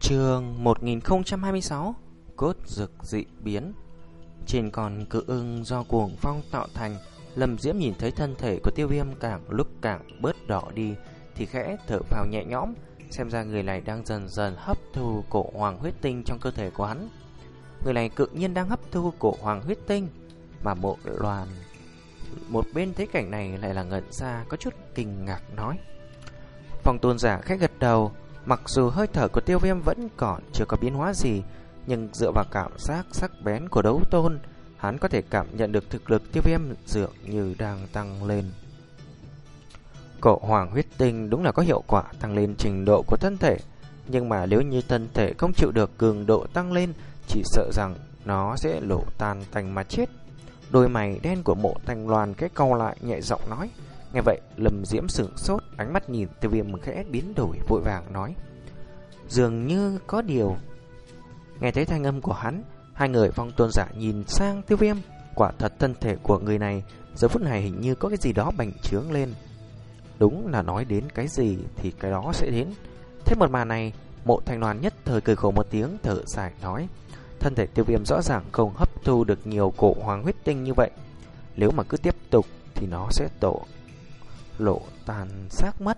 Chương 1026 Cốt dực dị biến. Trên con cự ưng do cuồng phong tạo thành, Lâm Diễm nhìn thấy thân thể của Tiêu Viêm càng lúc càng bớt đỏ đi thì khẽ thở phào nhẹ nhõm. Xem ra người này đang dần dần hấp thu cổ hoàng huyết tinh trong cơ thể của hắn. Người này tự nhiên đang hấp thu cổ hoàng huyết tinh. Mà Mộ Loan một bên thấy cảnh này lại là ngẩn ra, có chút kinh ngạc nói. Phong tôn giả khẽ gật đầu. Mặc dù hơi thở của Tiêu Viêm vẫn còn chưa có biến hóa gì, nhưng dựa vào cảm giác sắc bén của đấu tôn, hắn có thể cảm nhận được thực lực Tiêu Viêm dường như đang tăng lên. Cổ hoàng huyết tinh đúng là có hiệu quả tăng lên trình độ của thân thể, nhưng mà nếu như thân thể không chịu được cường độ tăng lên, chỉ sợ rằng nó sẽ lộ tan tành mà chết. Đôi mày đen của Mộ Thanh Loan cái cau lại, nhẹ giọng nói. Nghe vậy, Lâm Diễm sửng sốt, ánh mắt nhìn Tiêu Viêm khẽ biến đổi, vội vàng nói: dường như có điều. Nghe thấy thanh âm của hắn, hai người Phong tôn giả nhìn sang Tiêu Viêm. Quả thật thân thể của người này giờ phút này hình như có cái gì đó bành trướng lên. Đúng là nói đến cái gì thì cái đó sẽ đến. Thế một màn này, Mộ Thanh Loan nhất thời cười khổ một tiếng, thở dài nói: thân thể Tiêu Viêm rõ ràng không hấp thu được nhiều cổ hoàng huyết tinh như vậy. Nếu mà cứ tiếp tục thì nó sẽ lộ tàn xác mất.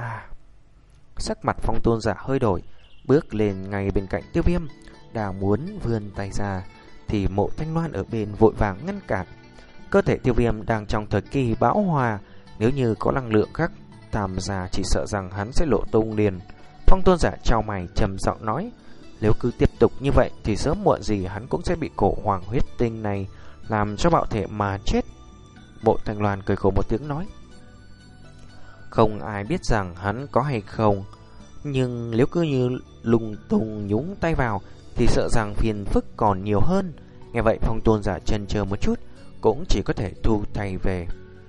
Sắc mặt Phong tôn giả hơi đổi, bước lên ngay bên cạnh Tiêu Viêm, đang muốn vươn tay ra thì Mộ Thanh Loan ở bên vội vàng ngăn cản. Cơ thể Tiêu Viêm đang trong thời kỳ bão hòa, nếu như có năng lượng khác tham gia chỉ sợ rằng hắn sẽ lộ tung liền. Phong tôn giả chau mày trầm giọng nói: nếu cứ tiếp tục như vậy thì sớm muộn gì hắn cũng sẽ bị cổ hoàng huyết tinh này làm cho bạo thể mà chết. Mộ Thanh Loan cười khổ một tiếng nói: không ai biết rằng hắn có hay không, nhưng nếu cứ như lung tung nhúng tay vào thì sợ rằng phiền phức còn nhiều hơn. Nghe vậy Phong tôn giả chần chờ một chút, cũng chỉ có thể thu tay về.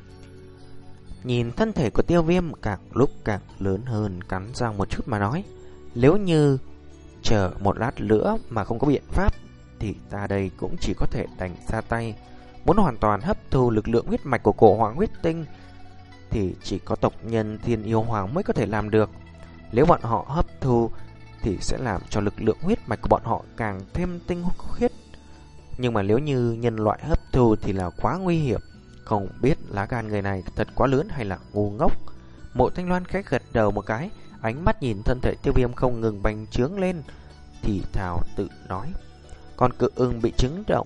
Nhìn thân thể của Tiêu Viêm càng lúc càng lớn hơn, cắn răng một chút mà nói: nếu như chờ một lát nữa mà không có biện pháp thì ta đây cũng chỉ có thể đành ra tay. Muốn hoàn toàn hấp thu lực lượng huyết mạch của cổ hoàng huyết tinh thì chỉ có tộc nhân Thiên Yêu Hoàng mới có thể làm được. Nếu bọn họ hấp thu thì sẽ làm cho lực lượng huyết mạch của bọn họ càng thêm tinh khiết. Nhưng mà nếu như nhân loại hấp thu thì là quá nguy hiểm. Không biết lá gan người này thật quá lớn hay là ngu ngốc. Mộ Thanh Loan khẽ gật đầu một cái, ánh mắt nhìn thân thể Tiêu Viêm không ngừng bành trướng lên, thì thào tự nói: con cự ưng bị chấn động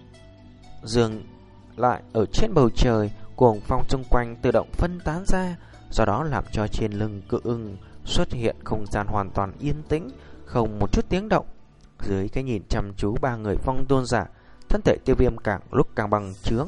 dừng lại ở trên bầu trời, cuồng phong xung quanh tự động phân tán ra, do đó làm cho trên lưng cự ưng xuất hiện không gian hoàn toàn yên tĩnh, không một chút tiếng động. Dưới cái nhìn chăm chú ba người Phong tôn giả, thân thể Tiêu Viêm càng lúc càng bành trướng.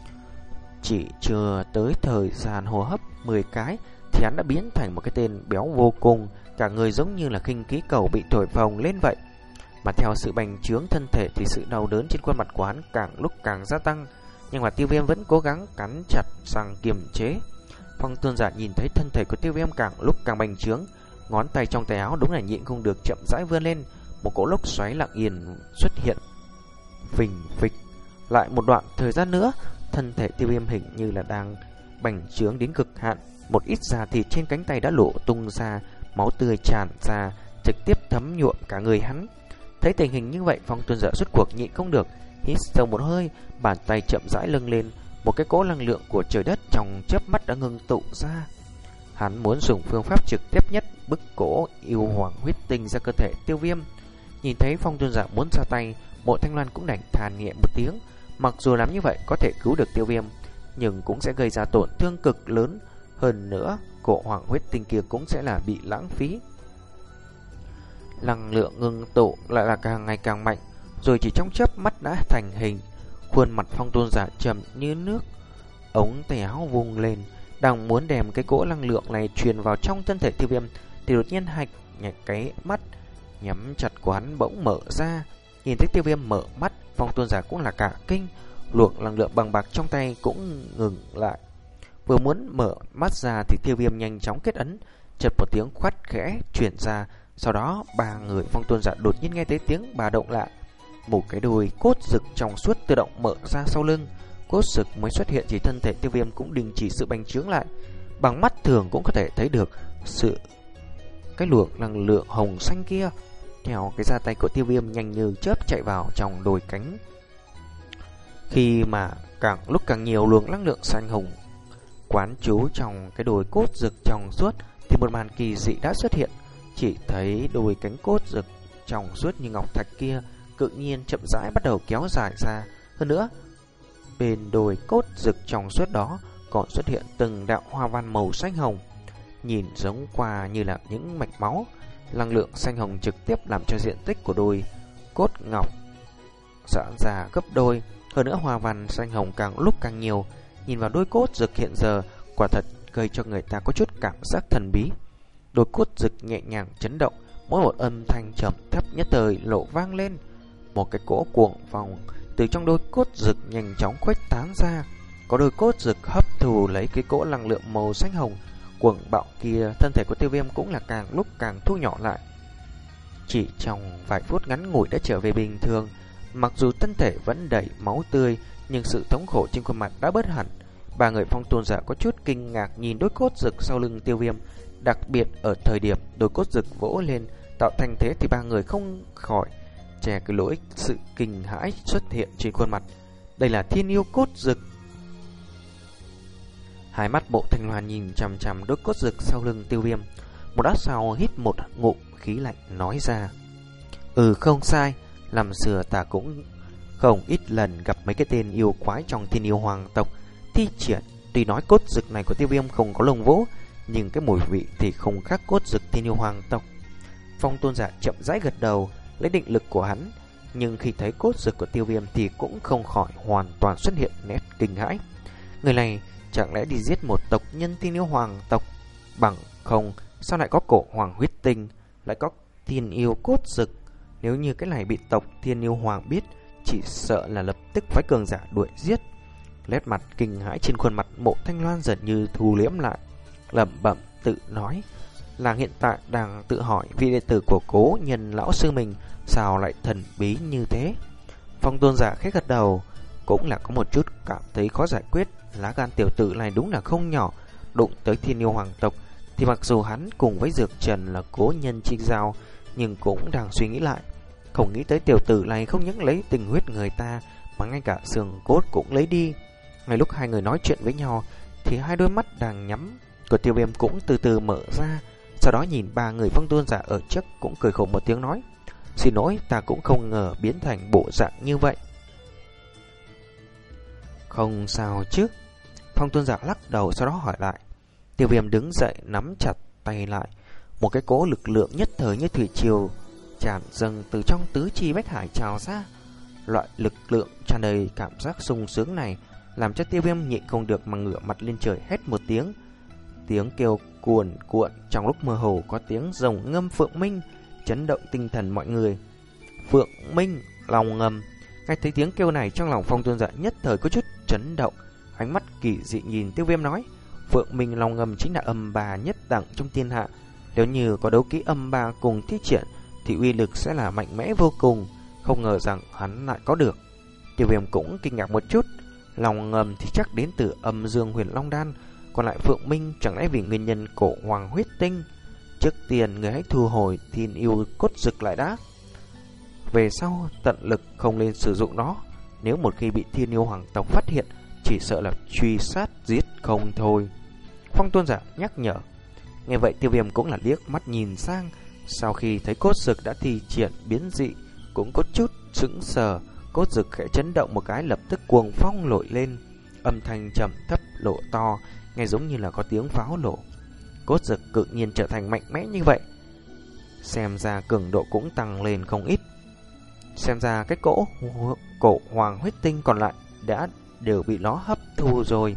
Chỉ chưa tới thời gian hô hấp 10 cái thì hắn đã biến thành một cái tên béo vô cùng, cả người giống như là khinh khí cầu bị thổi phồng lên vậy. Mà theo sự bành trướng thân thể thì sự đau đớn trên khuôn mặt của hắn càng lúc càng gia tăng, nhưng mà Tiêu Viêm vẫn cố gắng cắn chặt răng kiềm chế. Phong tôn giả nhìn thấy thân thể của Tiêu Viêm càng lúc càng bành trướng, ngón tay trong tay áo đúng là nhịn không được chậm rãi vươn lên, một cỗ lốc xoáy lặng yên xuất hiện. Phình phịch. Lại một đoạn thời gian nữa, thân thể Tiêu Viêm hình như là đang bành trướng đến cực hạn, một ít da thịt trên cánh tay đã lộ tung ra, máu tươi tràn ra, trực tiếp thấm nhuộm cả người hắn. Thấy tình hình như vậy, Phong tôn giả rốt cuộc nhịn không được, hít sâu một hơi, bàn tay chậm rãi lâng lên, một cái cỗ năng lượng của trời đất trong chớp mắt đã ngưng tụ ra. Hắn muốn dùng phương pháp trực tiếp nhất bức cỗ yêu hoàng huyết tinh ra cơ thể Tiêu Viêm. Nhìn thấy Phong tôn giả muốn ra tay, Mộ Thanh Loan cũng đành than nhẹ một tiếng. Mặc dù làm như vậy có thể cứu được Tiêu Viêm, nhưng cũng sẽ gây ra tổn thương cực lớn. Hơn nữa, cổ hoàng huyết tinh kia cũng sẽ là bị lãng phí. Năng lượng ngưng tụ lại là càng ngày càng mạnh, rồi chỉ trong chớp mắt đã thành hình. Khuôn mặt Phong tôn giả trầm như nước, ống tay áo vung lên, đang muốn đem cái cỗ năng lượng này truyền vào trong thân thể Tiêu Viêm, thì đột nhiên hai cái mắt nhắm chặt của hắn bỗng mở ra. Nhìn thấy Tiêu Viêm mở mắt, Phong tôn giả cũng là cả kinh, luồng năng lượng bằng bạc trong tay cũng ngừng lại. Vừa muốn mở mắt ra thì Tiêu Viêm nhanh chóng kết ấn, chợt một tiếng khoát khẽ truyền ra. Sau đó ba người Phong tôn giả đột nhiên nghe thấy tiếng bà động lạ, một cái đôi cốt rực trong suốt tự động mở ra sau lưng. Cốt rực mới xuất hiện thì thân thể Tiêu Viêm cũng đình chỉ sự bành trướng lại. Bằng mắt thường cũng có thể thấy được cái luồng năng lượng hồng xanh kia theo cái ra tay của Tiêu Viêm nhanh như chớp chạy vào trong đôi cánh. Khi mà càng lúc càng nhiều luồng năng lượng xanh hồng quán trú trong cái đồi cốt rực trong suốt, thì một màn kỳ dị đã xuất hiện. Chỉ thấy đôi cánh cốt rực trong suốt như ngọc thạch kia tự nhiên chậm rãi bắt đầu kéo dài ra. Hơn nữa, bên đồi cốt rực trong suốt đó còn xuất hiện từng đạo hoa văn màu xanh hồng, nhìn giống qua như là những mạch máu. Năng lượng xanh hồng trực tiếp làm cho diện tích của đôi cốt ngọc giãn ra gấp đôi. Hơn nữa, hoa văn xanh hồng càng lúc càng nhiều. Nhìn vào đôi cốt rực hiện giờ, quả thật gây cho người ta có chút cảm giác thần bí. Đôi cốt rực nhẹ nhàng chấn động, mỗi một âm thanh trầm thấp nhất thời lộ vang lên. Một cái cỗ cuồng phong từ trong đôi cốt rực nhanh chóng khuếch tán ra. Có đôi cốt rực hấp thụ lấy cái cỗ năng lượng màu xanh hồng cuồng bạo kia. Thân thể của Tiêu Viêm cũng là càng lúc càng thu nhỏ lại. Chỉ trong vài phút ngắn ngủi đã trở về bình thường. Mặc dù thân thể vẫn đầy máu tươi, nhưng sự thống khổ trên khuôn mặt đã bớt hẳn. Ba người Phong Tôn giả có chút kinh ngạc nhìn đôi cốt rực sau lưng Tiêu Viêm. Đặc biệt ở thời điểm đôi cốt rực vỗ lên tạo thành thế thì ba người không khỏi che cái lỗi sự kinh hãi xuất hiện trên khuôn mặt. Đây là thiên yêu cốt rực. Hai mắt Bộ Thanh Loan nhìn chằm chằm đôi cốt rực sau lưng Tiêu Viêm. Một lát sau hít một ngụm khí lạnh nói ra: không sai, làm xưa ta cũng không ít lần gặp mấy cái tên yêu quái trong thiên yêu hoàng tộc thi triển. Tuy nói cốt rực này của Tiêu Viêm không có lông vũ, nhưng cái mùi vị thì không khác cốt rực thiên yêu hoàng tộc. Phong Tôn giả chậm rãi gật đầu, lấy định lực của hắn, nhưng khi thấy cốt rực của Tiêu Viêm thì cũng không khỏi hoàn toàn xuất hiện nét kinh hãi. Người này chẳng lẽ đi giết một tộc nhân thiên yêu hoàng tộc? Bằng không sao lại có cổ hoàng huyết tinh, lại có thiên yêu cốt rực? Nếu như cái này bị tộc thiên yêu hoàng biết, chỉ sợ là lập tức phái cường giả đuổi giết. Nét mặt kinh hãi trên khuôn mặt Mộ Thanh Loan dần như thu liễm lại, lẩm bẩm tự nói: làng hiện tại đang tự hỏi vị đệ tử của Cố Nhân lão sư mình sao lại thần bí như thế. Phong Tôn giả khẽ gật đầu, cũng là có một chút cảm thấy khó giải quyết. Lá gan tiểu tử này đúng là không nhỏ. Đụng tới thiên yêu hoàng tộc thì mặc dù hắn cùng với Dược Trần là cố nhân chi giao, nhưng cũng đang suy nghĩ lại. Không nghĩ tới tiểu tử này không những lấy tình huyết người ta, mà ngay cả xương cốt cũng lấy đi. Ngay lúc hai người nói chuyện với nhau thì hai đôi mắt đang nhắm của Tiêu Viêm cũng từ từ mở ra. Sau đó nhìn ba người Phong Tôn giả ở trước cũng cười khổ một tiếng nói: xin lỗi, ta cũng không ngờ biến thành bộ dạng như vậy. Không sao chứ? Phong Tôn giả lắc đầu, sau đó hỏi lại. Tiêu Viêm đứng dậy nắm chặt tay lại. Một cái cỗ lực lượng nhất thời như thủy triều tràn dâng từ trong tứ chi bách hải trào ra. Loại lực lượng tràn đầy cảm giác sung sướng này làm cho Tiêu Viêm nhịn không được mà ngửa mặt lên trời hét một tiếng. Tiếng kêu cuồn cuộn, trong lúc mơ hồ có tiếng rồng ngâm phượng minh, chấn động tinh thần mọi người. Phượng minh, lòng ngầm. Nghe thấy tiếng kêu này, trong lòng Phong Tôn giả nhất thời có chút chấn động. Ánh mắt kỳ dị nhìn Tiêu Viêm nói: Phượng minh lòng ngầm chính là âm bà nhất đẳng trong thiên hạ. Nếu như có đấu kỹ âm bà cùng thi triển thì uy lực sẽ là mạnh mẽ vô cùng. Không ngờ rằng hắn lại có được. Tiêu Viêm cũng kinh ngạc một chút. Lòng ngầm thì chắc đến từ âm dương huyền long đan, còn lại Phượng minh chẳng lẽ vì nguyên nhân cổ hoàng huyết tinh? Trước tiên người hãy thu hồi thiên yêu cốt rực lại đã. Về sau tận lực không nên sử dụng nó. Nếu một khi bị thiên yêu hoàng tộc phát hiện, chỉ sợ là truy sát giết không thôi. Phong Tôn giả nhắc nhở. Nghe vậy Tiêu Viêm cũng là liếc mắt nhìn sang. Sau khi thấy cốt rực đã thi triển biến dị, cũng có chút sững sờ. Cốt rực khẽ chấn động một cái, lập tức cuồng phong nổi lên. Âm thanh trầm thấp lộ to, nghe giống như là có tiếng pháo nổ. Cốt rực tự nhiên trở thành mạnh mẽ như vậy, xem ra cường độ cũng tăng lên không ít. Xem ra cái cổ hoàng huyết tinh còn lại đã đều bị nó hấp thu rồi.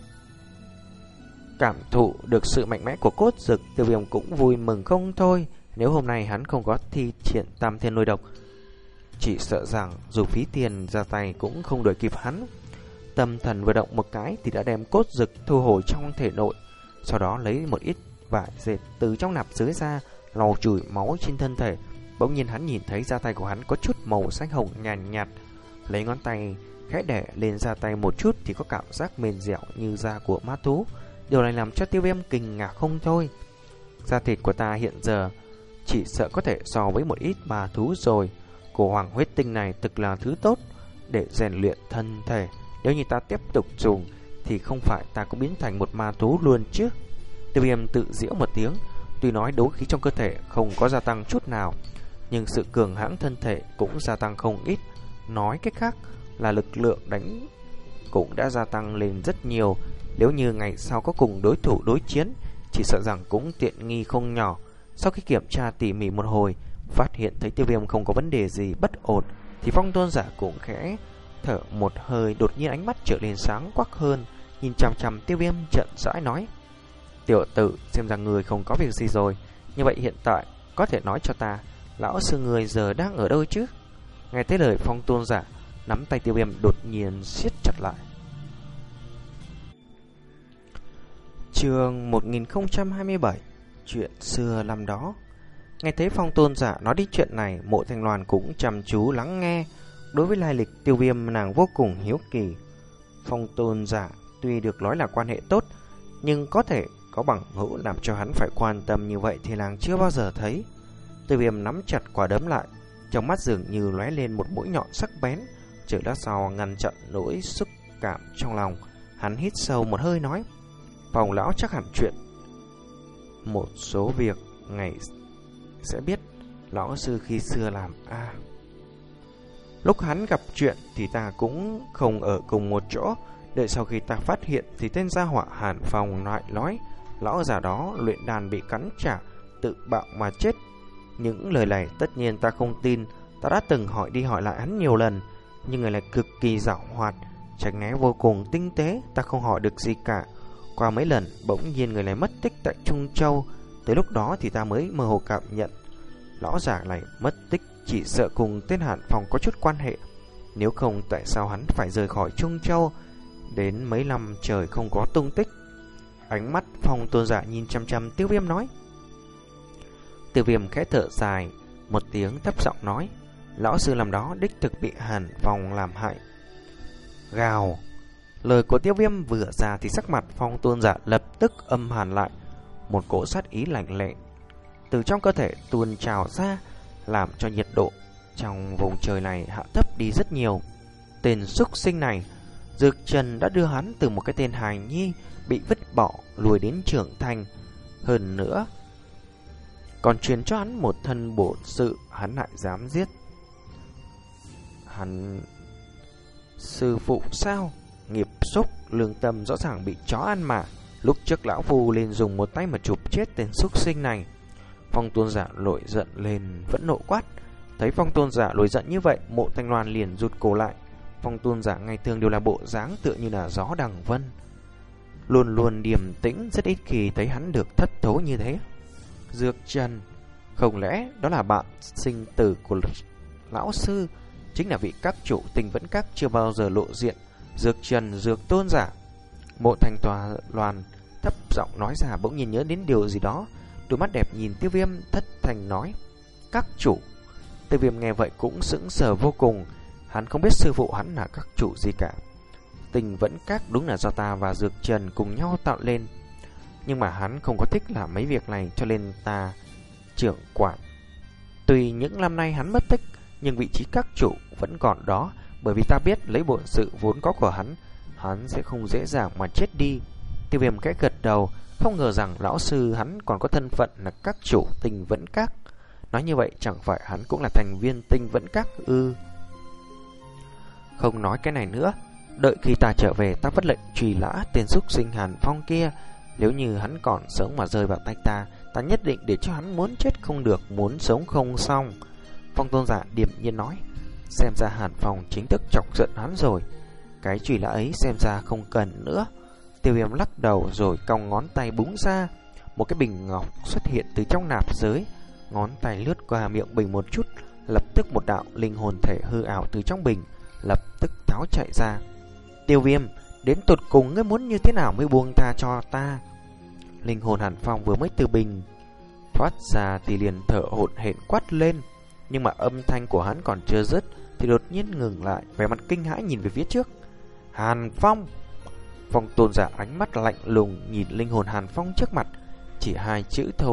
Cảm thụ được sự mạnh mẽ của cốt rực, Tiêu Viêm cũng vui mừng không thôi. Nếu hôm nay hắn không có thi triển tam thiên lôi độc, chỉ sợ rằng dù phí tiền ra tay cũng không đuổi kịp hắn. Tâm thần vừa động một cái thì đã đem cốt rực thu hồi trong thể nội. Sau đó lấy một ít vải dệt từ trong nạp dưới ra, lau chùi máu trên thân thể. Bỗng nhiên hắn nhìn thấy da tay của hắn có chút màu xanh hồng nhàn nhạt, lấy ngón tay khẽ đè lên da tay một chút thì có cảm giác mềm dẻo như da của ma thú. Điều này làm cho Tiêu Viêm kinh ngạc không thôi. Da thịt của ta hiện giờ chỉ sợ có thể so với một ít ma thú rồi. Cổ hoàng huyết tinh này thực là thứ tốt để rèn luyện thân thể. Nếu như ta tiếp tục dùng thì không phải ta cũng biến thành một ma thú luôn chứ. Tiêu Viêm tự giễu một tiếng. Tuy nói đấu khí trong cơ thể không có gia tăng chút nào, nhưng sự cường hãn thân thể cũng gia tăng không ít. Nói cách khác là lực lượng đánh cũng đã gia tăng lên rất nhiều. Nếu như ngày sau có cùng đối thủ đối chiến, chỉ sợ rằng cũng tiện nghi không nhỏ. Sau khi kiểm tra tỉ mỉ một hồi, phát hiện thấy Tiêu Viêm không có vấn đề gì bất ổn, thì Phong Tôn Giả cũng khẽ thở một hơi, đột nhiên ánh mắt trở nên sáng quắc hơn, nhìn chằm chằm Tiêu Viêm chậm rãi nói: Tiểu tử, xem ra người không có việc gì rồi. Như vậy hiện tại có thể nói cho ta, lão sư người giờ đang ở đâu chứ? Nghe thấy lời Phong Tôn Giả, nắm tay Tiêu Viêm đột nhiên siết chặt lại. Chương 1027. Chuyện xưa năm đó. Nghe thấy Phong Tôn Giả nói đi chuyện này, Mộ Thanh Loan cũng chăm chú lắng nghe. Đối với lai lịch Tiêu Viêm, nàng vô cùng hiếu kỳ. Phong Tôn Giả tuy được nói là quan hệ tốt, nhưng có thể có bằng hữu làm cho hắn phải quan tâm như vậy thì nàng chưa bao giờ thấy. Tiêu Viêm nắm chặt quả đấm lại, trong mắt dường như lóe lên một mũi nhọn sắc bén. Chợt lát sau ngăn chặn nỗi xúc cảm trong lòng, hắn hít sâu một hơi nói: Phong lão chắc hẳn chuyện một số việc ngày sẽ biết. Lão sư khi xưa làm lúc hắn gặp chuyện thì ta cũng không ở cùng một chỗ. Đợi sau khi ta phát hiện thì tên gia họa Hàn Phong lại nói lão già đó luyện đàn bị cắn trả, tự bạo mà chết. Những lời này tất nhiên ta không tin. Ta đã từng hỏi đi hỏi lại hắn nhiều lần, nhưng người này cực kỳ giảo hoạt, tránh né vô cùng tinh tế. Ta không hỏi được gì cả. Qua mấy lần bỗng nhiên người này mất tích tại Trung Châu. Tới lúc đó thì ta mới mơ hồ cảm nhận lão già này mất tích chỉ sợ cùng tên Hàn Phong có chút quan hệ. Nếu không tại sao hắn phải rời khỏi Trung Châu đến mấy năm trời không có tung tích. Ánh mắt Phong Tôn Giả nhìn chăm chăm Tiêu Viêm nói. Tiêu Viêm khẽ thở dài một tiếng, thấp giọng nói: lão sư làm đó đích thực bị Hàn Phong làm hại. Gào. Lời của Tiêu Viêm vừa ra thì sắc mặt Phong Tôn Giả lập tức âm hàn lại. Một cỗ sát ý lạnh lẽo từ trong cơ thể tuôn trào ra, làm cho nhiệt độ trong vùng trời này hạ thấp đi rất nhiều. Tên súc sinh này, Dược Trần đã đưa hắn từ một cái tên hài nhi bị vứt bỏ lùi đến trưởng thành. Hơn nữa còn truyền cho hắn một thân bổn sự, hắn lại dám giết hắn sư phụ sao? Nghiệp xúc, lương tâm rõ ràng bị chó ăn mà. Lúc trước lão phu lên dùng một tay mà chụp chết tên súc sinh này. Phong Tôn Giả nổi giận lên, vẫn nộ quát. Thấy Phong Tôn Giả nổi giận như vậy, Mộ Thanh Loan liền rụt cổ lại. Phong Tôn Giả ngày thường đều là bộ dáng tựa như là gió đằng vân, luôn luôn điềm tĩnh, rất ít khi thấy hắn được thất thố như thế. Dược Trần, không lẽ đó là bạn sinh tử của lão sư, chính là vị các chủ Tình Vẫn Các chưa bao giờ lộ diện, Dược Trần Dược Tôn Giả? Mộ Thanh Loan thấp giọng nói ra, bỗng nhiên nhớ đến điều gì đó, đôi mắt đẹp nhìn Tiêu Viêm, thất thành nói: các chủ. Tiêu Viêm nghe vậy cũng sững sờ vô cùng. Hắn không biết sư phụ hắn là các chủ gì cả. Tình Vẫn Các đúng là do ta và Dược Trần cùng nhau tạo lên, nhưng mà hắn không có thích làm mấy việc này, cho nên ta trưởng quản. Tuy những năm nay hắn mất tích, nhưng vị trí các chủ vẫn còn đó, bởi vì ta biết lấy bổn sự vốn có của hắn, hắn sẽ không dễ dàng mà chết đi. Tiêu Viêm khẽ gật đầu, không ngờ rằng lão sư hắn còn có thân phận là các chủ Tình Vẫn Các. Nói như vậy chẳng phải hắn cũng là thành viên Tình Vẫn Các ư? Không nói cái này nữa, đợi khi ta trở về ta vất lệnh truy lã tên súc sinh Hàn Phong kia. Nếu như hắn còn sống mà rơi vào tay ta, ta nhất định để cho hắn muốn chết không được, muốn sống không xong. Phong Tôn Giả điềm nhiên nói. Xem ra Hàn Phong chính thức chọc giận hắn rồi. Cái truy lã ấy xem ra không cần nữa. Tiêu Viêm lắc đầu rồi cong ngón tay búng ra. Một cái bình ngọc xuất hiện từ trong nạp giới. Ngón tay lướt qua miệng bình một chút, lập tức một đạo linh hồn thể hư ảo từ trong bình lập tức tháo chạy ra. Tiêu Viêm, đến tột cùng ngươi muốn như thế nào mới buông tha cho ta? Linh hồn Hàn Phong vừa mới từ bình thoát ra thì liền thở hổn hển quát lên, nhưng mà âm thanh của hắn còn chưa dứt thì đột nhiên ngừng lại, vẻ mặt kinh hãi nhìn về phía trước. Hàn Phong! Phong Tôn Giả ánh mắt lạnh lùng nhìn linh hồn Hàn Phong trước mặt, chỉ hai chữ thôi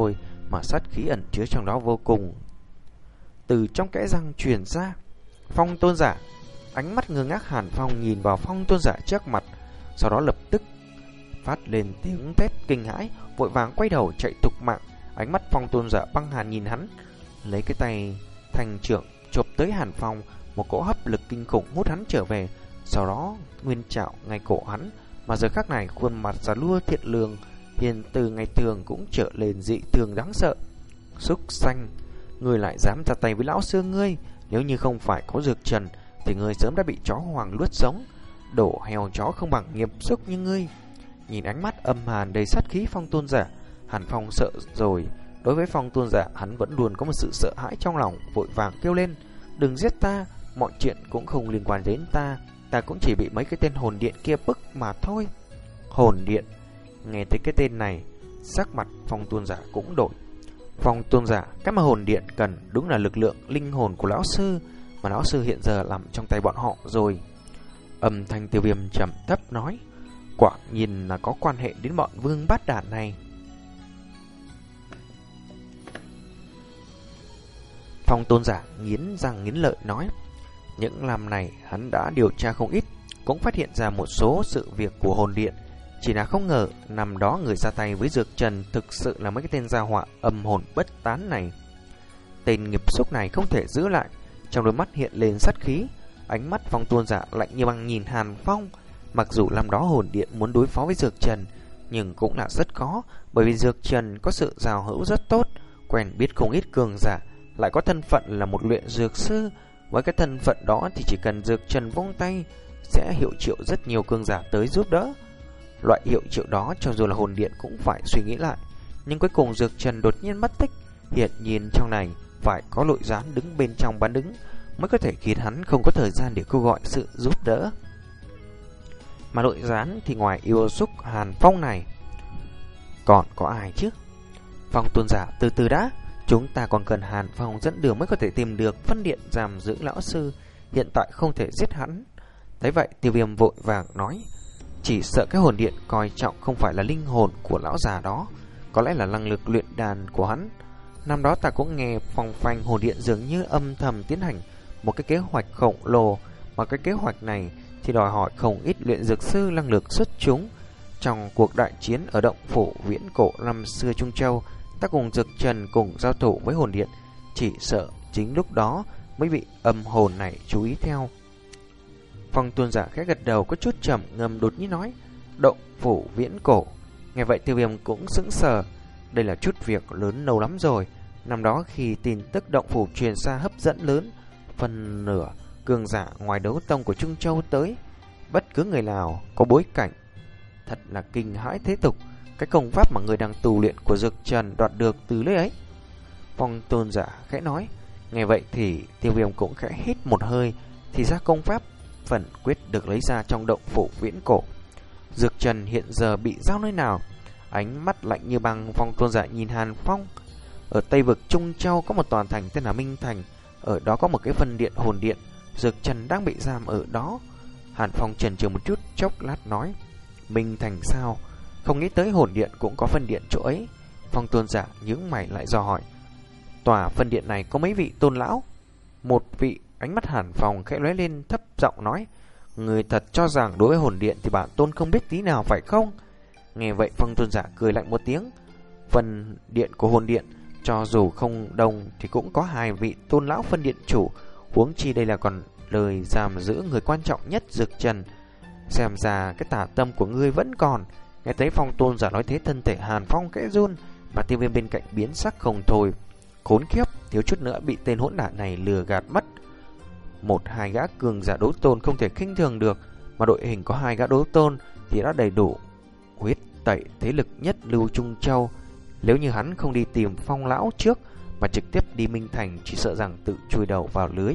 mà sát khí ẩn chứa trong đó vô cùng. Từ trong kẽ răng truyền ra, Phong Tôn giả. Ánh mắt ngơ ngác Hàn Phong nhìn vào Phong Tôn giả trước mặt, sau đó lập tức phát lên tiếng thét kinh hãi, vội vàng quay đầu chạy thục mạng. Ánh mắt Phong Tôn giả băng hàn nhìn hắn, lấy cái tay thành trưởng chộp tới Hàn Phong, một cỗ hấp lực kinh khủng hút hắn trở về, sau đó nguyên trảo ngay cổ hắn. Mà giờ khắc này khuôn mặt già lua thiện lương hiền từ ngày thường cũng trở lên dị thường đáng sợ. Súc sanh, ngươi lại dám ra tay với lão sư ngươi? Nếu như không phải có dược trần thì ngươi sớm đã bị chó hoàng nuốt sống. Đổ heo chó không bằng nghiệp xúc như ngươi. Nhìn ánh mắt âm hàn đầy sát khí Phong Tôn giả, Hàn Phong sợ rồi. Đối với Phong Tôn giả, hắn vẫn luôn có một sự sợ hãi trong lòng, vội vàng kêu lên: đừng giết ta, mọi chuyện cũng không liên quan đến ta, ta cũng chỉ bị mấy cái tên hồn điện kia bức mà thôi. Hồn điện? Nghe thấy cái tên này, sắc mặt Phong Tôn giả cũng đổi. Phong Tôn giả, cái mà hồn điện cần đúng là lực lượng linh hồn của lão sư, mà lão sư hiện giờ nằm trong tay bọn họ rồi. Âm thanh Tiêu Viêm trầm thấp nói: quả nhìn là có quan hệ đến bọn vương bát đản này. Phong Tôn giả nghiến răng nghiến lợi nói: những năm này hắn đã điều tra không ít, cũng phát hiện ra một số sự việc của hồn điện. Chỉ là không ngờ năm đó người ra tay với dược trần thực sự là mấy cái tên gia họa âm hồn bất tán này. Tên nghiệp xúc này không thể giữ lại. Trong đôi mắt hiện lên sát khí. Ánh mắt Phong Tôn giả lạnh như băng nhìn Hàn Phong. Mặc dù năm đó hồn điện muốn đối phó với dược trần, nhưng cũng là rất khó, bởi vì dược trần có sự giao hữu rất tốt, quen biết không ít cường giả, lại có thân phận là một luyện dược sư. Với cái thân phận đó thì chỉ cần dược trần vung tay sẽ hiệu triệu rất nhiều cường giả tới giúp đỡ. Loại hiệu triệu đó cho dù là hồn điện cũng phải suy nghĩ lại. Nhưng cuối cùng dược trần đột nhiên mất tích, hiện nhiên trong này phải có nội gián đứng bên trong bán đứng mới có thể khiến hắn không có thời gian để kêu gọi sự giúp đỡ. Mà nội gián thì ngoài yêu xúc Hàn Phong này còn có ai chứ? Phong Tôn giả, từ từ đã, chúng ta còn cần Hàn Phong dẫn đường mới có thể tìm được phân điện giam giữ lão sư. Hiện tại không thể giết hắn. Thấy vậy Tiêu Viêm vội vàng nói: chỉ sợ cái hồn điện coi trọng không phải là linh hồn của lão già đó, có lẽ là năng lực luyện đàn của hắn. Năm đó ta cũng nghe phong phanh hồn điện dường như âm thầm tiến hành một cái kế hoạch khổng lồ, mà cái kế hoạch này thì đòi hỏi không ít luyện dược sư năng lực xuất chúng. Trong cuộc đại chiến ở động phủ viễn cổ năm xưa Trung Châu, ta cùng dược trần cùng giao thủ với hồn điện, chỉ sợ chính lúc đó mới bị âm hồn này chú ý theo. Phong Tôn giả khẽ gật đầu có chút trầm ngâm, đột nhiên nói: động phủ viễn cổ. Nghe vậy Tiêu Viêm cũng sững sờ. Đây là chút việc lớn lâu lắm rồi. Năm đó khi tin tức động phủ truyền ra hấp dẫn lớn, phần nửa cường giả ngoài đấu tông của Trung Châu tới. Bất cứ người nào có bối cảnh thật là kinh hãi thế tục. Cái công pháp mà người đang tu luyện của dược trần đoạt được từ nơi ấy. Phong Tôn giả khẽ nói. Nghe vậy thì Tiêu Viêm cũng khẽ hít một hơi. Thì ra công pháp phần quyết được lấy ra trong động phủ viễn cổ. Dược trần hiện giờ bị giao nơi nào? Ánh mắt lạnh như băng, Phong Tôn giả nhìn Hàn Phong. Ở Tây vực Trung Châu có một tòa thành tên là Minh Thành, ở đó có một cái phân điện hồn điện, dược trần đang bị giam ở đó. Hàn Phong chần chừ một chút, chốc lát nói: Minh Thành sao? Không nghĩ tới hồn điện cũng có phân điện chỗ ấy. Phong Tôn giả nhướng mày lại dò hỏi: tòa phân điện này có mấy vị tôn lão? Một vị. Ánh mắt Hàn Phong khẽ lóe lên, thấp giọng nói: người thật cho rằng đối với hồn điện thì bản tôn không biết tí nào phải không? Nghe vậy Phong Tôn giả cười lạnh một tiếng. Phân điện của hồn điện cho dù không đông thì cũng có 2 vị tôn lão phân điện chủ, huống chi đây là còn lời giam giữ người quan trọng nhất dược trần. Xem ra cái tà tâm của ngươi vẫn còn. Nghe thấy Phong Tôn giả nói thế, thân thể Hàn Phong khẽ run, mà Tiêu Viêm bên cạnh biến sắc không thôi. Khốn kiếp, thiếu chút nữa bị tên hỗn đản này lừa gạt mất. 1-2 gã cường giả đấu tôn không thể khinh thường được, mà đội hình có 2 gã đấu tôn thì đã đầy đủ huyết tẩy thế lực nhất lưu Trung Châu. Nếu như hắn không đi tìm Phong lão trước mà trực tiếp đi Minh Thành, chỉ sợ rằng tự chui đầu vào lưới.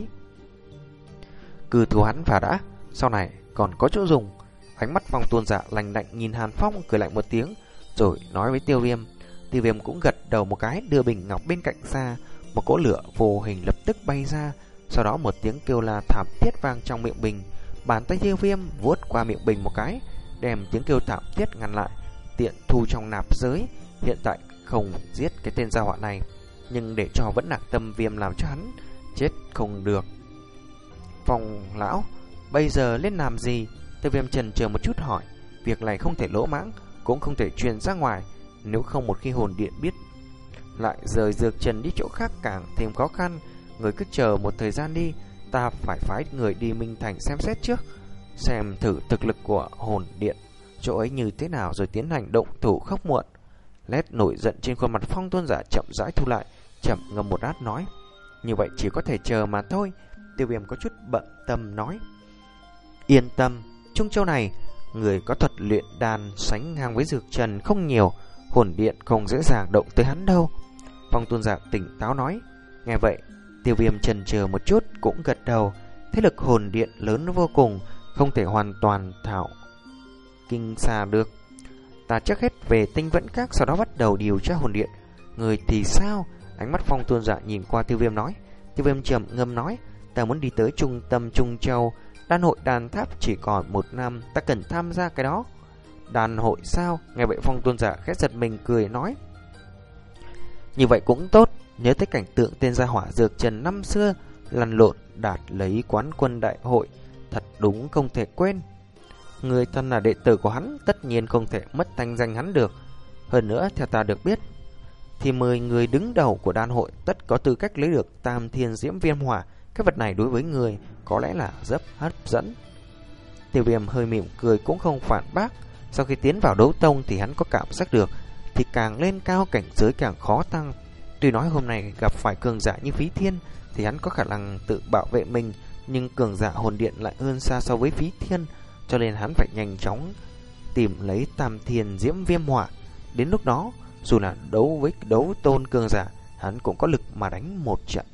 Cứ thù hắn và đã, sau này còn có chỗ dùng. Ánh mắt Phong Tôn giả lạnh lạnh nhìn Hàn Phong, cười lạnh một tiếng rồi nói với Tiêu Viêm. Tiêu Viêm cũng gật đầu một cái, đưa bình ngọc bên cạnh ra. Một cỗ lửa vô hình lập tức bay ra. Sau đó một tiếng kêu la thảm thiết vang trong miệng bình. Bàn tay Tiêu Viêm vuốt qua miệng bình một cái, đem tiếng kêu thảm thiết ngăn lại, tiện thu trong nạp giới. Hiện tại không giết cái tên gia họa này, nhưng để cho vẫn nặng tâm viêm làm cho hắn chết không được. Phong lão, bây giờ lên làm gì? Tiêu Viêm chần chờ một chút hỏi. Việc này không thể lỗ mãng, cũng không thể truyền ra ngoài, nếu không một khi hồn điện biết lại rời Dược Trần đi chỗ khác càng thêm khó khăn. Người cứ chờ một thời gian đi, ta phải phái người đi Minh Thành xem xét trước, xem thử thực lực của hồn điện chỗ ấy như thế nào rồi tiến hành động thủ khóc muộn. Nét nổi giận trên khuôn mặt Phong Tôn Giả chậm rãi thu lại, chậm ngâm một lát nói: như vậy chỉ có thể chờ mà thôi. Tiêu Viêm có chút bận tâm nói: yên tâm, Trung Châu này người có thuật luyện đan sánh ngang với Dược Trần không nhiều, hồn điện không dễ dàng động tới hắn đâu. Phong Tôn Giả tỉnh táo nói. Nghe vậy, Tiêu Viêm chần chờ một chút cũng gật đầu. Thế lực hồn điện lớn vô cùng, không thể hoàn toàn thảo kinh xa được. Ta trước hết về Tinh Vẫn Các, sau đó bắt đầu điều tra hồn điện. Người thì sao? Ánh mắt Phong Tôn Giả nhìn qua Tiêu Viêm nói. Tiêu Viêm trầm ngâm nói: ta muốn đi tới trung tâm Trung Châu. Đan hội đan tháp chỉ còn 1 năm, ta cần tham gia cái đó. Đan hội sao? Nghe vậy Phong Tôn Giả khẽ giật mình cười nói: như vậy cũng tốt. Nhớ tới cảnh tượng tên gia hỏa Dược Trần năm xưa lăn lộn đạt lấy quán quân đại hội, thật đúng không thể quên. Người thân là đệ tử của hắn, tất nhiên không thể mất thanh danh hắn được. Hơn nữa theo ta được biết thì 10 người đứng đầu của đan hội tất có tư cách lấy được Tam Thiên Diễm Viêm Hỏa. Cái vật này đối với người có lẽ là rất hấp dẫn. Tiêu Viêm hơi mỉm cười cũng không phản bác. Sau khi tiến vào đấu tông thì hắn có cảm giác được thì càng lên cao cảnh giới càng khó tăng. Tuy nói hôm nay gặp phải cường giả như Phí Thiên thì hắn có khả năng tự bảo vệ mình, nhưng cường giả hồn điện lại hơn xa so với Phí Thiên, cho nên hắn phải nhanh chóng tìm lấy Tam Thiên Diễm Viêm Hỏa. Đến lúc đó, dù là đấu với đấu tôn cường giả, hắn cũng có lực mà đánh một trận.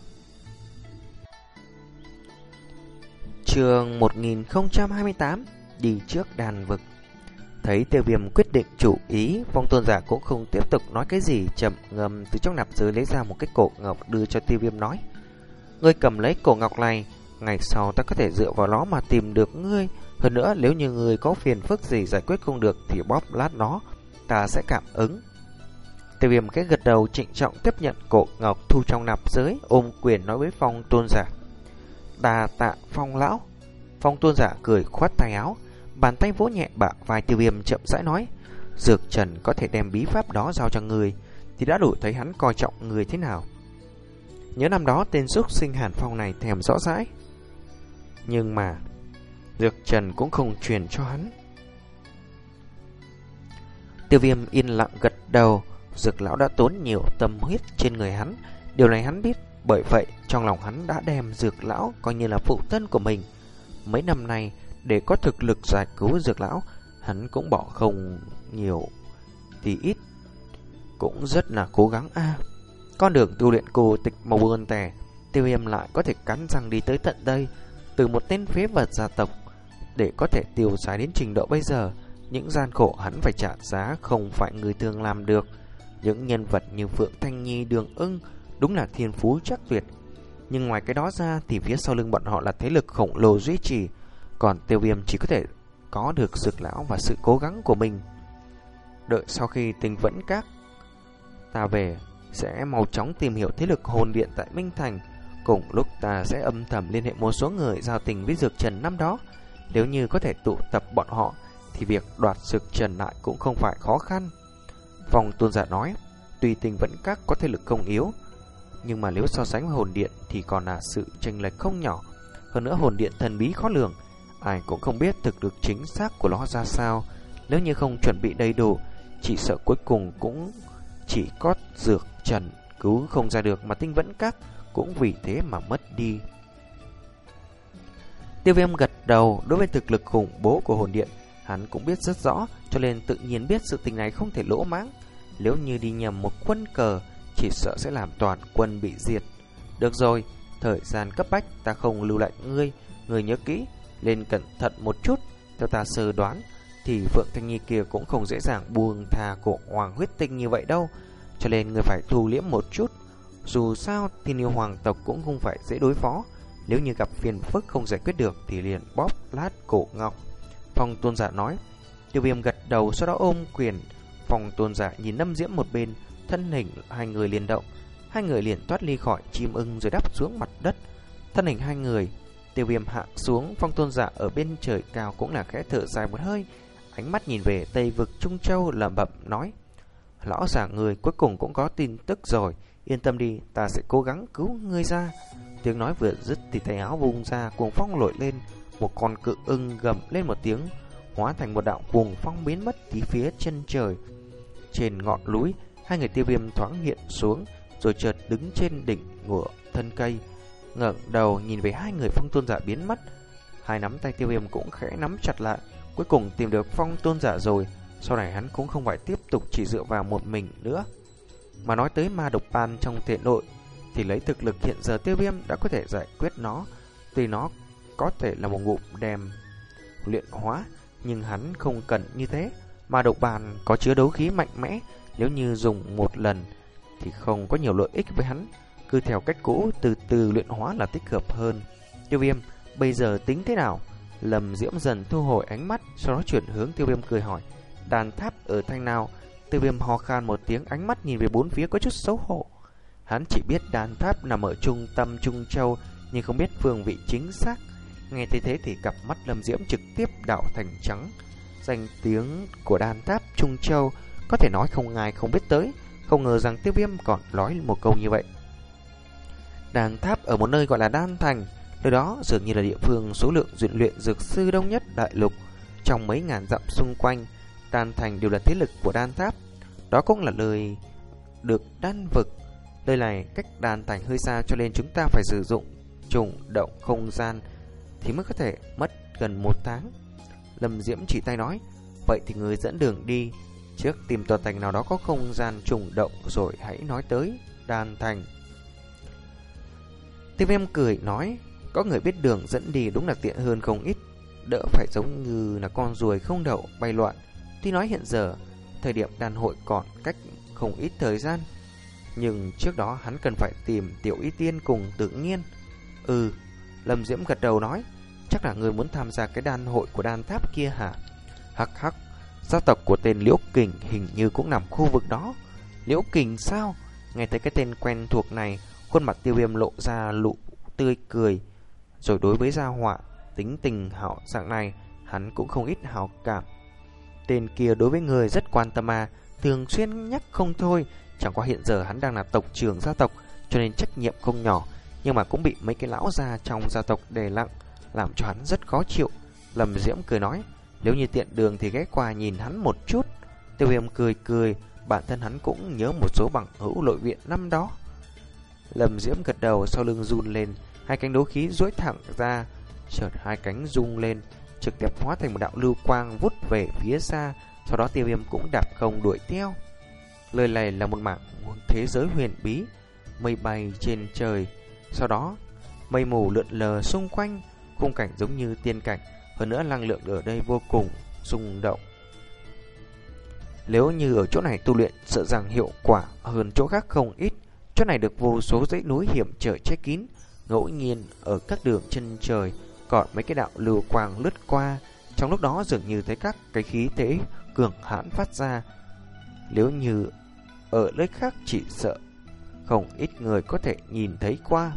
Chương 1028 đi trước đàn vực. Thấy Tiêu Viêm quyết định chủ ý, Phong Tôn Giả cũng không tiếp tục nói cái gì, chậm ngâm từ trong nạp giới lấy ra một cái cổ ngọc đưa cho Tiêu Viêm nói: ngươi cầm lấy cổ ngọc này, ngày sau ta có thể dựa vào nó mà tìm được ngươi. Hơn nữa nếu như ngươi có phiền phức gì giải quyết không được thì bóp lát nó, ta sẽ cảm ứng. Tiêu Viêm cái gật đầu trịnh trọng tiếp nhận cổ ngọc thu trong nạp giới, ôm quyền nói với Phong Tôn Giả: đa tạ Phong lão. Phong Tôn Giả cười khoát tay áo, bàn tay vỗ nhẹ bả vai Tiêu Viêm, chậm rãi nói: Dược Trần có thể đem bí pháp đó giao cho người thì đã đủ thấy hắn coi trọng người thế nào. Nhớ năm đó tên xúc sinh Hàn Phong này thèm rõ rãi, nhưng mà Dược Trần cũng không truyền cho hắn. Tiêu Viêm yên lặng gật đầu. Dược lão đã tốn nhiều tâm huyết trên người hắn, điều này hắn biết. Bởi vậy trong lòng hắn đã đem Dược lão coi như là phụ thân của mình. Mấy năm nay để có thực lực giải cứu Dược lão, hắn cũng bỏ không nhiều thì ít cũng rất là cố gắng Con đường tu luyện cổ tịch màu buồn tẻ, Tiêu Viêm lại có thể cắn răng đi tới tận đây. Từ một tên phế vật gia tộc để có thể tiêu xài đến trình độ bây giờ, những gian khổ hắn phải trả giá không phải người thường làm được. Những nhân vật như Phượng Thanh Nhi, Đường Ưng đúng là thiên phú chắc tuyệt, nhưng ngoài cái đó ra thì phía sau lưng bọn họ là thế lực khổng lồ duy trì. Còn Tiêu Viêm chỉ có thể có được Dược lão và sự cố gắng của mình. Đợi sau khi Tinh Vẫn Các ta về, sẽ mau chóng tìm hiểu thế lực hồn điện tại Minh Thành. Cùng lúc ta sẽ âm thầm liên hệ một số người giao tình với Dược Trần năm đó. Nếu như có thể tụ tập bọn họ thì việc đoạt Dược Trần lại cũng không phải khó khăn. Phong Tôn Giả nói: tuy Tinh Vẫn Các có thế lực không yếu, nhưng mà nếu so sánh với hồn điện thì còn là sự chênh lệch không nhỏ. Hơn nữa hồn điện thần bí khó lường, ai cũng không biết thực lực chính xác của nó ra sao. Nếu như không chuẩn bị đầy đủ, chỉ sợ cuối cùng cũng chỉ có Dược Trần cứu không ra được, mà Tinh Vẫn Các cũng vì thế mà mất đi. Tiêu Viêm gật đầu. Đối với thực lực khủng bố của hồn điện, hắn cũng biết rất rõ, cho nên tự nhiên biết sự tình này không thể lỗ mãng. Nếu như đi nhầm một quân cờ, chỉ sợ sẽ làm toàn quân bị diệt. Được rồi, thời gian cấp bách, ta không lưu lại ngươi. Ngươi nhớ kỹ, lên cẩn thận một chút. Theo ta sơ đoán thì Phượng Thanh Nhi kia cũng không dễ dàng buông tha cổ hoàng huyết tinh như vậy đâu, cho nên ngươi phải thu liễm một chút. Dù sao Thiên Yêu hoàng tộc cũng không phải dễ đối phó. Nếu như gặp phiền phức không giải quyết được thì liền bóp lát cổ ngọc. Phong Tôn Giả nói. Tiêu Viêm gật đầu, sau đó ôm quyền Phong Tôn giả nhìn Lâm Diễm một bên, thân hình hai người liền động. Hai người liền thoát ly khỏi chim ưng rồi đáp xuống mặt đất. Thân hình hai người, Tiêu Viêm hạ xuống, Phong Tôn giả ở bên trời cao cũng là khẽ thở dài một hơi, ánh mắt nhìn về Tây vực Trung Châu lẩm bẩm nói: lão già người cuối cùng cũng có tin tức rồi, yên tâm đi, ta sẽ cố gắng cứu ngươi ra. Tiếng nói vừa dứt thì tay áo vung ra, cuồng phong nổi lên, một con cự ưng gầm lên một tiếng, hóa thành một đạo cuồng phong biến mất tí phía chân trời. Trên ngọn núi, hai người Tiêu Viêm thoáng hiện xuống, rồi chợt đứng trên đỉnh của thân cây, ngẩng đầu nhìn về hai người Phong Tôn giả biến mất. Hai nắm tay Tiêu Viêm cũng khẽ nắm chặt lại, cuối cùng tìm được Phong Tôn giả rồi. Sau này hắn cũng không phải tiếp tục chỉ dựa vào một mình nữa. Mà nói tới ma độc ban trong thể nội, thì lấy thực lực hiện giờ Tiêu Viêm đã có thể giải quyết nó. Tuy nó có thể là một ngụm đem luyện hóa, nhưng hắn không cần như thế. Ma độc ban có chứa đấu khí mạnh mẽ, nếu như dùng một lần thì không có nhiều lợi ích với hắn. Cứ theo cách cũ từ từ luyện hóa là thích hợp hơn. Tiêu Viêm bây giờ tính thế nào? Lâm Diễm dần thu hồi ánh mắt, sau đó chuyển hướng Tiêu Viêm cười hỏi: đàn tháp ở thanh nào? Tiêu Viêm ho khan một tiếng, ánh mắt nhìn về bốn phía có chút xấu hổ. Hắn chỉ biết đàn tháp nằm ở trung tâm Trung Châu, nhưng không biết phương vị chính xác. Nghe thấy thế thì cặp mắt Lâm Diễm trực tiếp đảo thành trắng. Danh tiếng của đàn tháp Trung Châu có thể nói không ai không biết tới. Không ngờ rằng Tiêu Viêm còn nói một câu như vậy. Đàn tháp ở một nơi gọi là Đan Thành, nơi đó dường như là địa phương số lượng luyện dược sư đông nhất đại lục. Trong mấy ngàn dặm xung quanh, Đan Thành đều là thế lực của Đan Tháp. Đó cũng là nơi được đan vực. Nơi này cách Đan Thành hơi xa, cho nên chúng ta phải sử dụng trùng động không gian thì mới có thể mất gần 1 tháng. Lâm Diễm chỉ tay nói: vậy thì người dẫn đường đi, trước tìm tòa thành nào đó có không gian trùng động, rồi hãy nói tới Đan Thành. Tiêu Viêm cười nói: có người biết đường dẫn đi đúng là tiện hơn không ít, đỡ phải giống như là con ruồi không đậu bay loạn. Tuy nói hiện giờ thời điểm đàn hội còn cách không ít thời gian, nhưng trước đó hắn cần phải tìm Tiểu Y Tiên cùng Tự Nhiên. Lâm Diễm gật đầu nói: chắc là người muốn tham gia cái đàn hội của đan tháp kia hả? Hắc hắc, gia tộc của tên Liễu Kình hình như cũng nằm khu vực đó. Liễu Kình sao? Nghe thấy cái tên quen thuộc này, khuôn mặt Tiêu Viêm lộ ra nụ tươi cười. Rồi đối với gia họa tính tình hảo dạng này, hắn cũng không ít hảo cảm. Tên kia đối với người rất quan tâm mà, thường xuyên nhắc không thôi. Chẳng qua hiện giờ hắn đang là tộc trưởng gia tộc, cho nên trách nhiệm không nhỏ, nhưng mà cũng bị mấy cái lão già trong gia tộc đè nặng, làm cho hắn rất khó chịu. Lâm Diễm cười nói: nếu như tiện đường thì ghé qua nhìn hắn một chút. Tiêu Viêm cười cười, bản thân hắn cũng nhớ một số bằng hữu nội viện năm đó. Lâm Diễm gật đầu, sau lưng run lên, hai cánh đấu khí duỗi thẳng ra, chợt hai cánh rung lên, trực tiếp hóa thành một đạo lưu quang vút về phía xa. Sau đó Tiêu Viêm cũng đạp không đuổi theo. Lời này là một mảng thế giới huyền bí, mây bay trên trời, sau đó mây mù lượn lờ xung quanh, khung cảnh giống như tiên cảnh. Hơn nữa năng lượng ở đây vô cùng rung động. Nếu như ở chỗ này tu luyện, sợ rằng hiệu quả hơn chỗ khác không ít. Chỗ này được vô số dãy núi hiểm trở che kín, ngẫu nhiên ở các đường chân trời còn mấy cái đạo lưu quang lướt qua. Trong lúc đó dường như thấy các cái khí thế cường hãn phát ra. Nếu như ở nơi khác chỉ sợ không ít người có thể nhìn thấy qua.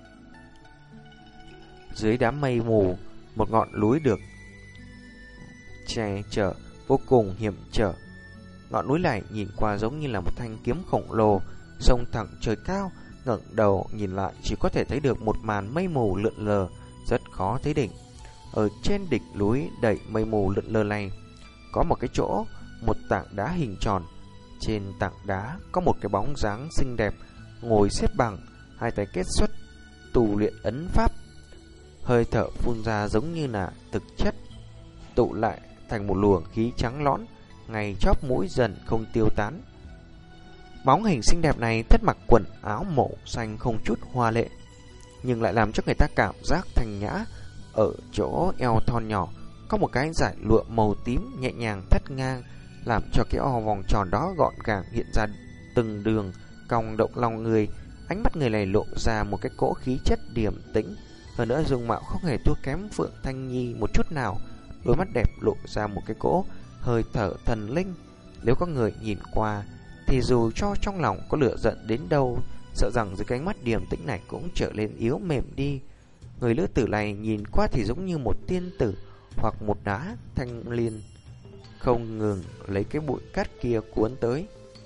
Dưới đám mây mù, một ngọn núi được che chở vô cùng hiểm trở. Ngọn núi này nhìn qua giống như là một thanh kiếm khổng lồ xông thẳng trời cao. Ngẩng đầu nhìn lại chỉ có thể thấy được một màn mây mù lượn lờ, rất khó thấy đỉnh. Ở trên đỉnh núi đầy mây mù lượn lờ này có một cái chỗ, một tảng đá hình tròn. Trên tảng đá có một cái bóng dáng xinh đẹp ngồi xếp bằng, hai tay kết xuất tu luyện ấn pháp. Hơi thở phun ra giống như là thực chất tụ lại thành một luồng khí trắng lõn, ngay chóp mũi dần không tiêu tán. Bóng hình xinh đẹp này tất mặc quần áo màu xanh không chút hoa lệ, nhưng lại làm cho người ta cảm giác thanh nhã. Ở chỗ eo thon nhỏ có một cái dải lụa màu tím nhẹ nhàng thắt ngang, làm cho cái eo vòng tròn đó gọn gàng hiện ra từng đường cong động lòng người. Ánh mắt người này lộ ra một cái cỗ khí chất điềm tĩnh, hơn nữa dung mạo không hề thua kém Phượng Thanh Nhi một chút nào. Đôi mắt đẹp lộ ra một cái cỗ hơi thở thần linh. Nếu có người nhìn qua thì dù cho trong lòng có lửa giận đến đâu, sợ rằng dưới cánh mắt điềm tĩnh này cũng trở lên yếu mềm đi. Người nữ tử này nhìn qua thì giống như một tiên tử hoặc một đá thanh liên, không ngừng lấy cái bụi cát kia cuốn tới.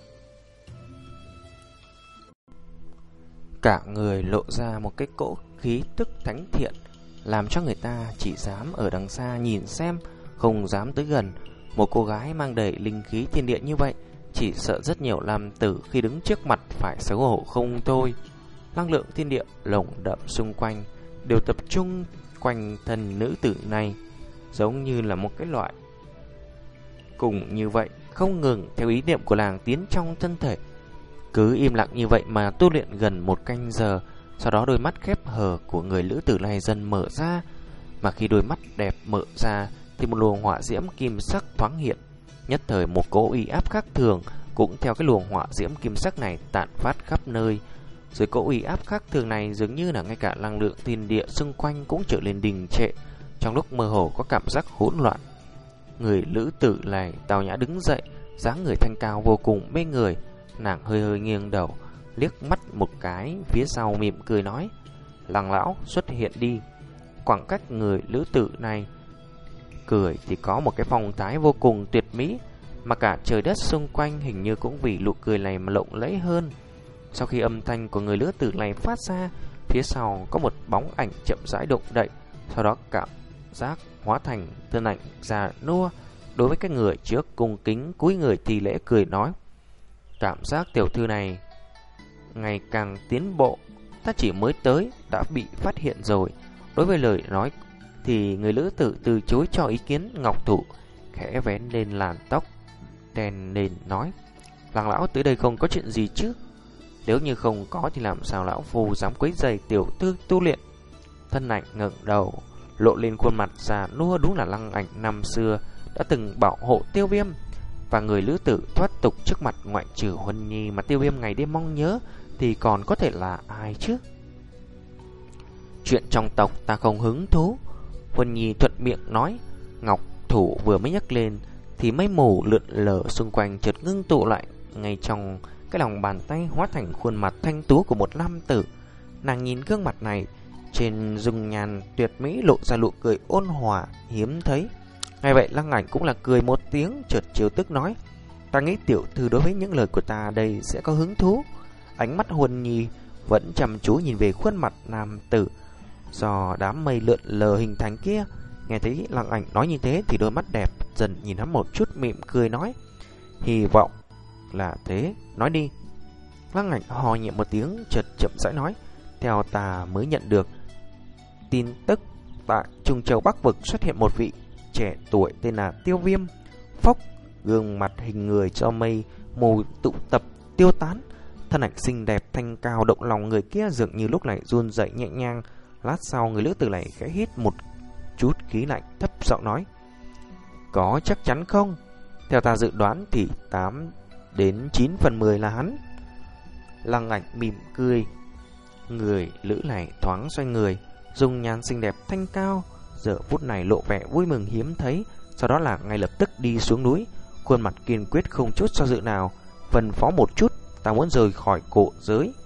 Cả người lộ ra một cái cỗ khí tức thánh thiện, làm cho người ta chỉ dám ở đằng xa nhìn xem, không dám tới gần. Một cô gái mang đầy linh khí thiên địa như vậy, chỉ sợ rất nhiều nam tử khi đứng trước mặt phải xấu hổ không thôi. Năng lượng thiên địa lồng đậm xung quanh đều tập trung quanh thân nữ tử này, giống như là một cái loại cùng như vậy, không ngừng theo ý niệm của nàng tiến trong thân thể. Cứ im lặng như vậy mà tu luyện gần 1 canh giờ, sau đó đôi mắt khép hờ của người nữ tử này dần mở ra. Mà khi đôi mắt đẹp mở ra thì một luồng hỏa diễm kim sắc thoáng hiện. Nhất thời một cỗ uy áp khác thường cũng theo cái luồng hỏa diễm kim sắc này tản phát khắp nơi. Dưới cỗ uy áp khác thường này, dường như là ngay cả năng lượng thiên địa xung quanh cũng trở lên đình trệ, trong lúc mơ hồ có cảm giác hỗn loạn. Người nữ tử này tao nhã đứng dậy, dáng người thanh cao vô cùng mê người. Nàng hơi hơi nghiêng đầu, liếc mắt một cái phía sau, mỉm cười nói: Lăng lão xuất hiện đi. Khoảng cách người nữ tử này cười thì có một cái phong thái vô cùng tuyệt mỹ, mà cả trời đất xung quanh hình như cũng vì nụ cười này mà lộng lẫy hơn. Sau khi âm thanh của người nữ tử này phát ra, phía sau có một bóng ảnh chậm rãi động đậy, sau đó cảm giác hóa thành thân ảnh già nua. Đối với cái người trước cung kính cúi người thì lễ cười nói: Cảm giác tiểu thư này ngày càng tiến bộ, ta chỉ mới tới đã bị phát hiện rồi. Đối với lời nói thì người nữ tử từ chối cho ý kiến. Ngọc Thụ khẽ vén lên làn tóc đen nền nói: Lăng lão tới đây không có chuyện gì chứ? Nếu như không có thì làm sao lão phu dám quấy rầy tiểu thư tu luyện? Thân ảnh ngẩng đầu lộ lên khuôn mặt già nua, đúng là Lăng Ảnh năm xưa đã từng bảo hộ Tiêu Viêm. Và người nữ tử thoát tục trước mặt ngoại trừ Huân Nhi mà Tiêu Viêm ngày đêm mong nhớ thì còn có thể là ai chứ? Chuyện trong tộc ta không hứng thú, Huân Nhi thuận miệng nói. Ngọc Thủ vừa mới nhắc lên thì mây mù lượn lờ xung quanh chợt ngưng tụ lại ngay trong cái lòng bàn tay, hóa thành khuôn mặt thanh tú của một nam tử. Nàng nhìn gương mặt này, trên dung nhan tuyệt mỹ lộ ra nụ cười ôn hòa hiếm thấy. Ngay vậy Lăng Ảnh cũng là cười một tiếng, chợt trêu tức nói: Ta nghĩ tiểu thư đối với những lời của ta đây sẽ có hứng thú. Ánh mắt Huân Nhi vẫn chăm chú nhìn về khuôn mặt nam tử do đám mây lượn lờ hình thành kia. Nghe thấy Lăng Ảnh nói như thế thì đôi mắt đẹp dần nhìn hắn một chút, mỉm cười nói: Hy vọng là thế, nói đi. Lăng Ảnh hò nhẹ một tiếng, chợt chậm rãi nói: Theo ta mới nhận được tin tức, tại Trung Châu Bắc Vực xuất hiện một vị trẻ tuổi tên là Tiêu Viêm. Phốc, gương mặt hình người cho mây mù tụ tập tiêu tán. Thân ảnh xinh đẹp thanh cao động lòng người kia dường như lúc này run rẩy nhẹ nhàng. Lát sau người nữ tử này khẽ hít một chút khí lạnh, thấp giọng nói: Có chắc chắn không? Theo ta dự đoán thì 8 đến 9 phần 10 là hắn. Lăng Ảnh mỉm cười. Người nữ này thoáng xoay người, dung nhan xinh đẹp thanh cao giờ phút này lộ vẻ vui mừng hiếm thấy. Sau đó là ngay lập tức đi xuống núi, khuôn mặt kiên quyết không chút do dự nào: Phân phó một chút, ta muốn rời khỏi cổ giới.